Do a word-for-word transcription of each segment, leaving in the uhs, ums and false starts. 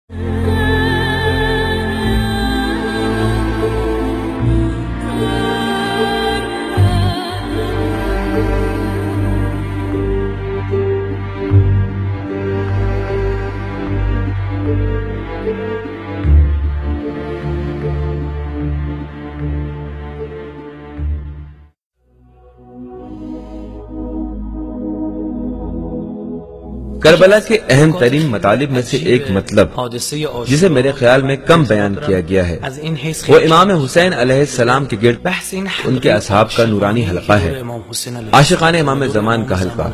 Karbala के अहम तरीन मतालिब में से एक मतलब जिसे मेरे ख्याल में कम बयान किया गया है वो इमाम हुसैन अलैहिस्सलाम के गिर्द उनके असहाब का नूरानी हल्का है, आशिकाने इमाम ज़मान का हल्का।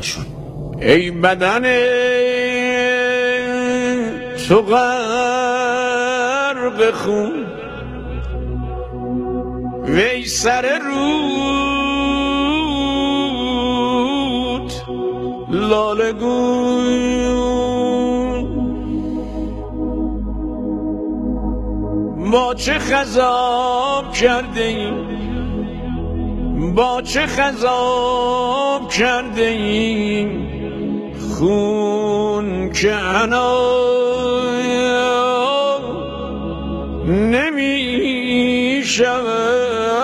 با چه خضاب کرده ایم با چه خضاب کرده ایم خون که انا نمی شود।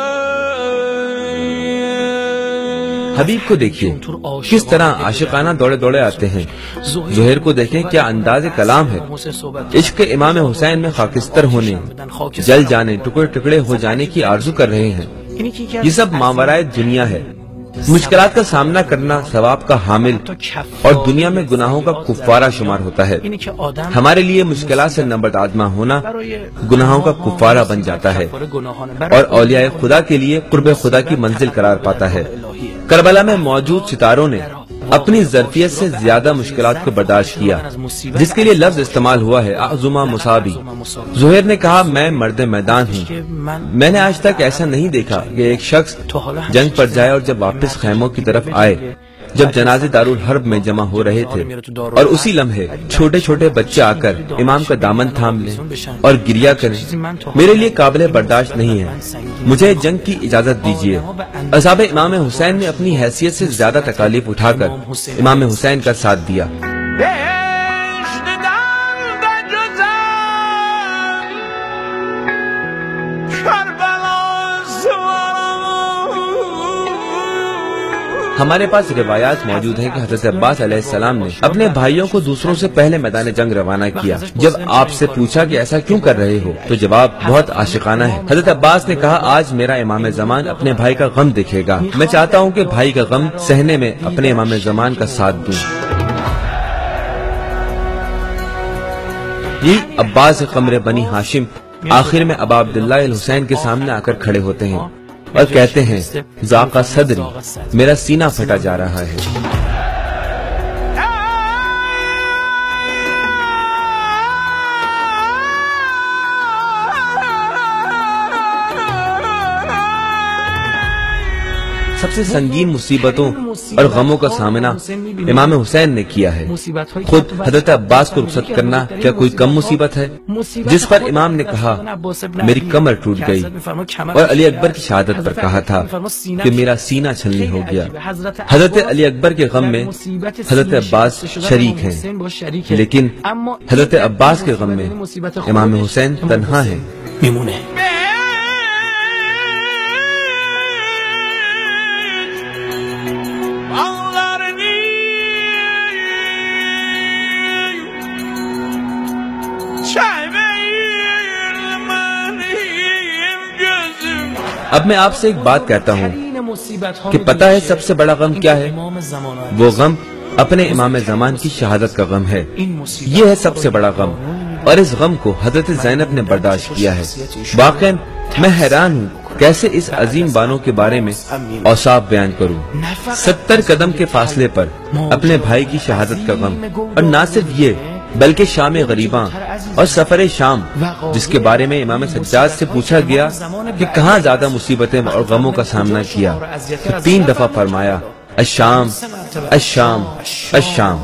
हबीब को देखिए किस तरह आशिकाना दौड़े दौड़े आते हैं। ज़ुहैर को देखें क्या अंदाज़े कलाम है। इश्क इमाम हुसैन में खाकिस्तर होने, जल जाने, टुकड़े टुकड़े हो जाने की आरजू कर रहे हैं। ये सब मावराए दुनिया है। मुश्किलात का सामना करना सवाब का हामिल और दुनिया में गुनाहों का कुफ्फारा शुमार होता है। हमारे लिए मुश्किलात से नबरदादमा होना गुनाहों का कुफ्फारा बन जाता है और औलियाए खुदा के लिए कुर्बे खुदा की मंजिल करार पाता है। करबला में मौजूद सितारों ने अपनी ज़र्फियत से ज्यादा मुश्किलात को बर्दाश्त किया, जिसके लिए लफ्ज इस्तेमाल हुआ है आज़ुमा मुसाबी। ज़ुहैर ने कहा, मैं मर्द मैदान हूँ। मैंने आज तक ऐसा नहीं देखा कि एक शख्स जंग पर जाए और जब वापस खैमों की तरफ आए, जब जनाजे दारुल हर्ब में जमा हो रहे थे और उसी लम्हे छोटे छोटे बच्चे आकर इमाम का दामन थाम लें और गिरिया करें, मेरे लिए काबिल बर्दाश्त नहीं है। मुझे जंग की इजाजत दीजिए। असहाबे इमाम हुसैन ने अपनी हैसियत से ज्यादा तकालीफ उठाकर इमाम हुसैन का साथ दिया। हमारे पास रिवायात मौजूद हैं कि हजरत अब्बास अलैहिस्सलाम ने अपने भाइयों को दूसरों से पहले मैदान जंग रवाना किया। जब आपसे पूछा कि ऐसा क्यों कर रहे हो, तो जवाब बहुत आशिकाना है। हजरत अब्बास ने कहा, आज मेरा इमाम ज़मान अपने भाई का गम देखेगा। मैं चाहता हूँ कि भाई का गम सहने में अपने इमाम ज़मान का साथ दूं। ये अब्बास कमरे बनी हाशिम आखिर में अबा अब्दुल्लाह अल हुसैन के सामने आकर खड़े होते हैं और कहते हैं, ज़ाक़ा सदरी, मेरा सीना फटा जा रहा है। सबसे संगीन मुसीबतों और गमों का सामना इमाम हुसैन ने किया है। खुद हजरत अब्बास को रुखसत करना क्या कोई कम मुसीबत है, जिस पर इमाम ने कहा, मेरी कमर टूट गई, और अली अकबर की शहादत पर कहा था कि मेरा सीना छलनी हो गया। हजरत अली अकबर के गम में हजरत अब्बास शरीक हैं, लेकिन हजरत अब्बास के गम में इमाम हुसैन तन्हा है। अब मैं आपसे एक बात कहता हूँ कि पता है सबसे बड़ा गम क्या है? वो गम अपने इमाम ज़मान की शहादत का गम है। ये है सबसे बड़ा गम, और इस गम को हजरत ज़ैनब ने बर्दाश्त किया है। वाकई मैं हैरान हूँ कैसे इस अजीम बानों के बारे में औसाफ बयान करूँ। सत्तर कदम के फासले पर अपने भाई की शहादत का गम, और न सिर्फ ये बल्कि शाम गरीबा और सफर शाम, जिसके बारे में इमाम सज्जाद से पूछा गया कि कहाँ ज्यादा मुसीबतें और गमों का सामना किया, तो तीन दफा फरमाया, अशाम अशाम अशाम।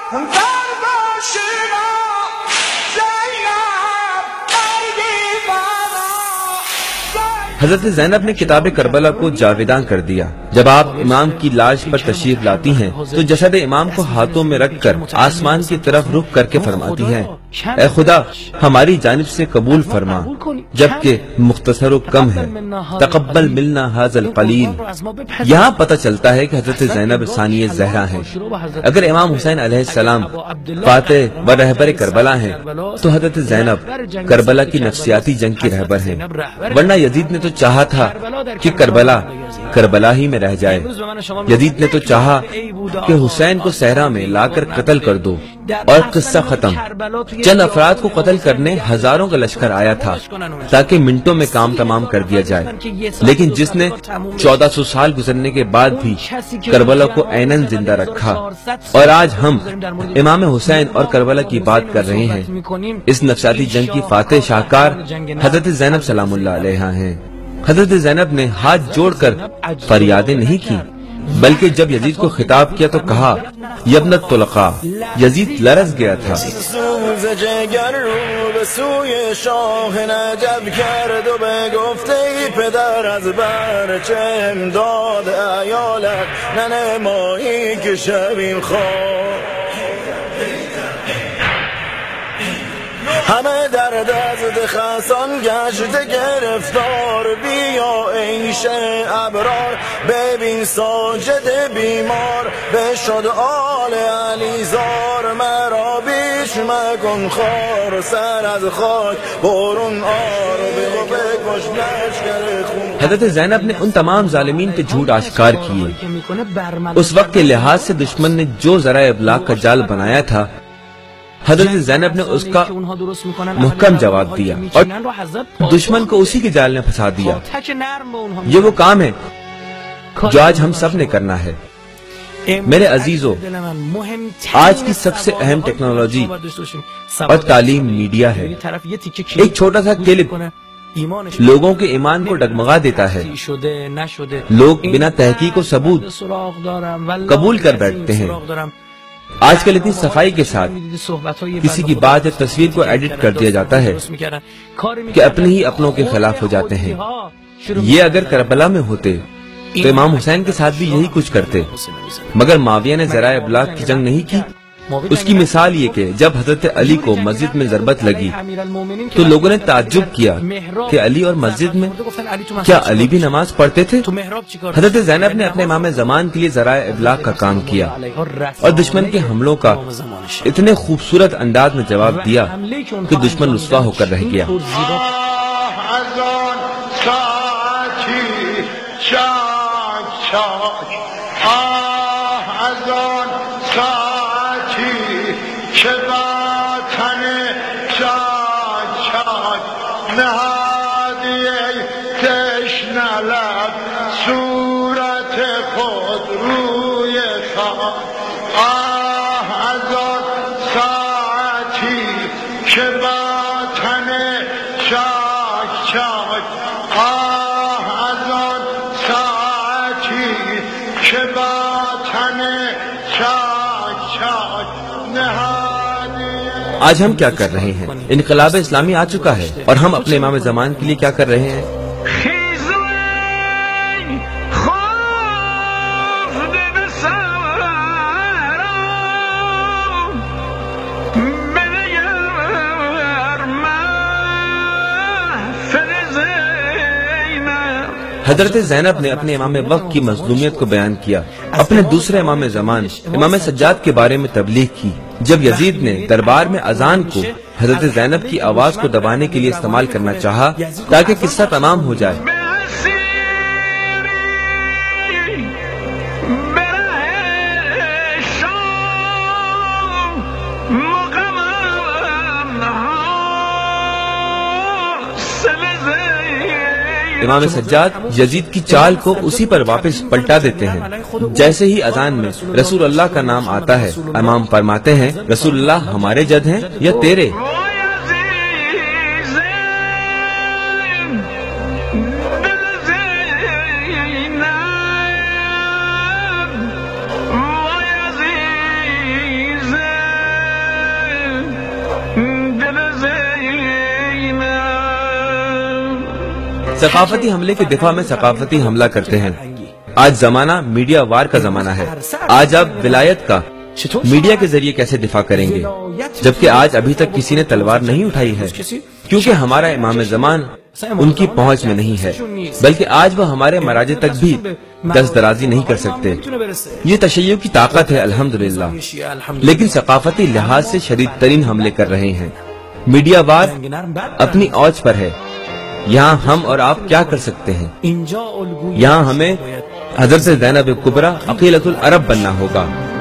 हजरत ज़ैनब ने किताब करबला को जावेदान कर दिया। जब आप इमाम की लाश पर तशरीफ लाती हैं, तो जसद इमाम को हाथों में रखकर आसमान की तरफ रुख करके फरमाती हैं, ए खुदा हमारी जानिब से कबूल फरमा, जबकि मुख्तसर व कम है, तकब्बल मिलना हाज़ल कलील। यहाँ पता चलता है कि हजरत ज़ैनब सानिय ज़हरा हैं। अगर इमाम हुसैन अलैहिस्सलाम फातिह व रहबर करबला हैं, तो हजरत ज़ैनब करबला की नफ्सियाती जंग की रहबर हैं। वरना यजीद ने तो चाहा था कि करबला करबला ही में रह जाए। यजीद ने तो चाहा कि हुसैन को सहरा में लाकर कत्ल कर दो और किस्सा खत्म। चंद अफराद को कत्ल करने हजारों का लश्कर आया था ताकि मिनटों में काम तमाम कर दिया जाए, लेकिन जिसने चौदह सौ साल गुजरने के बाद भी करबला को ऐनन जिंदा रखा। और आज हम इमाम हुसैन और करबला की बात कर रहे हैं। इस नफसाती जंग की फातेह शाहकार हजरत ज़ैनब सलामुल्लाह अलैहा हैं। हजरत ज़ैनब ने हाथ जोड़कर फरियादें नहीं की, बल्कि जब यजीद को खिताब किया तो कहा, यब्नत तुलका। यजीद लरज गया था। همه در دست خسان گشت گرفتار بیا عیش ابرار ببین ساجد بیمار بشد آل علیزار مرا بیش مکن خار سر از خاک برون آر بگو بکش لشکر خون। हजरत ज़ैनब ने उन तमाम जालिमीन पे झूठ आश्कार किए। उस वक्त के लिहाज से दुश्मन ने जो जरा इब्लाग का जाल बनाया था, हजरत ज़ैनब ने उसका मुहकम जवाब दिया और दुश्मन को उसी के जाल में फंसा दिया। ये वो काम है जो आज हम सब ने करना है। मेरे अजीजों, आज की सबसे अहम टेक्नोलॉजी और तालीम मीडिया है। एक छोटा सा क्लिप लोगों के ईमान को डगमगा देता है। लोग बिना तहकीक व सबूत कबूल कर बैठते हैं। आजकल इतनी सफाई के साथ किसी की बात या तस्वीर को एडिट कर दिया जाता है कि अपने ही अपनों के खिलाफ हो जाते हैं। ये अगर करबला में होते तो इमाम हुसैन के साथ भी यही कुछ करते, मगर माविया ने जरा इब्लाग की जंग नहीं की। उसकी मिसाल ये कि जब हजरत अली को मस्जिद में जरबत लगी तो लोगों ने ताज्जुब किया कि अली और मस्जिद में, क्या अली भी नमाज पढ़ते थे? हजरत ज़ैनब ने अपने इमाम ज़मान के लिए जरा इब्लाग का काम किया और दुश्मन के हमलों का इतने खूबसूरत अंदाज में जवाब दिया कि दुश्मन रुस्वा होकर रह गया। आज हम क्या कर रहे हैं? इनकलाब इस्लामी आ चुका है और हम अपने इमाम ज़मान के लिए क्या कर रहे हैं? हजरत ज़ैनब ने अपने इमाम वक्त की मजलूमियत को बयान किया। अपने दूसरे इमाम ज़मान इमाम सज्जाद के बारे में तबलीग की। जब यजीद ने दरबार में अजान को हजरत ज़ैनब की आवाज को दबाने के लिए इस्तेमाल करना चाहा ताकि किस्सा तमाम हो जाए, इमाम सज्जाद यजीद की चाल को उसी पर वापस पलटा देते हैं। जैसे ही अजान में रसूल अल्लाह का नाम आता है, इमाम फरमाते हैं, रसूल अल्लाह हमारे जद हैं या तेरे? सकाफती हमले के दिफा में सकाफती हमला करते हैं। आज जमाना मीडिया वार का जमाना है। आज आप विलायत का मीडिया के जरिए कैसे दिफा करेंगे, जबकि आज अभी तक किसी ने तलवार नहीं उठाई है, क्योंकि हमारा इमाम ज़मान उनकी पहुंच में नहीं है, बल्कि आज वह हमारे मराजे तक भी दस्त दराजी नहीं कर सकते। ये तशय्युर की ताकत है अल्हम्दुलिल्लाह, लेकिन सकाफती लिहाज से शदीद तरीन हमले कर रहे हैं। मीडिया वार अपनी औज पर है। यहाँ हम और आप क्या कर सकते हैं? यहाँ हमें हजरत ज़ैनब कुबरा अकीलतुल अरब बनना होगा।